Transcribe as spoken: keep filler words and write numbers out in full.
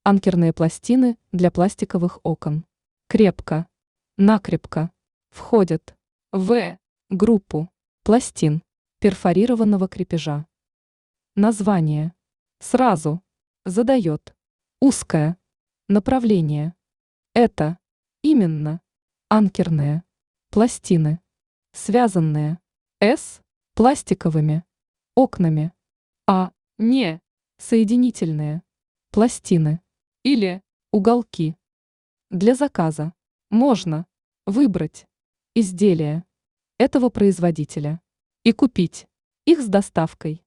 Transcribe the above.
Анкерные пластины для пластиковых окон. Крепко, накрепко входят в группу пластин перфорированного крепежа. Название сразу задает узкое направление. Это именно анкерные пластины, связанные с пластиковыми окнами, а не соединительные пластины или уголки. Для заказа можно выбрать изделия этого производителя и купить их с доставкой.